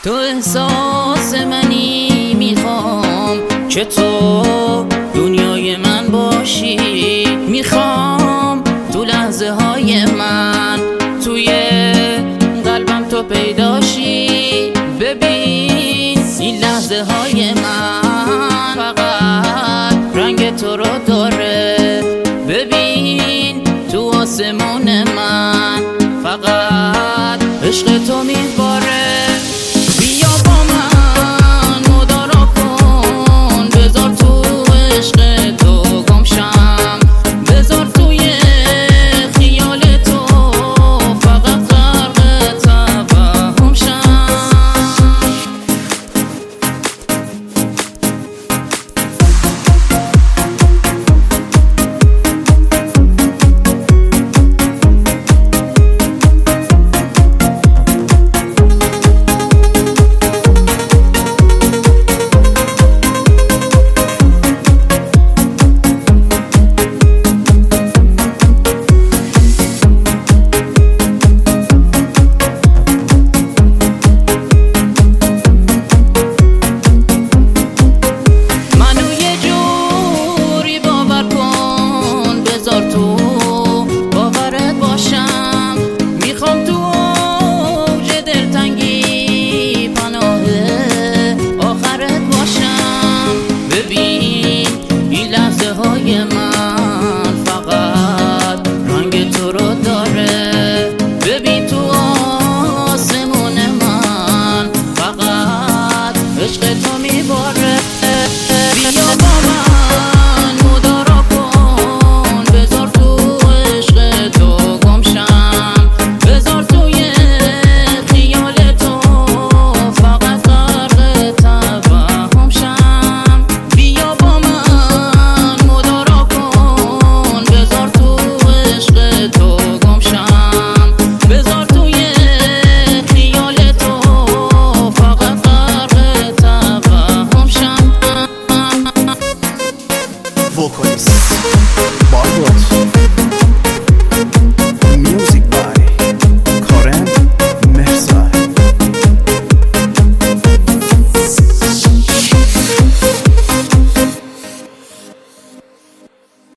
تو احساس منی، میخوام که تو دنیای من باشی. میخوام تو لحظه های من توی قلبم تو پیداشی. ببین این لحظه های من فقط رنگ تو رو داره. ببین تو آسمون من فقط عشق تو میباره.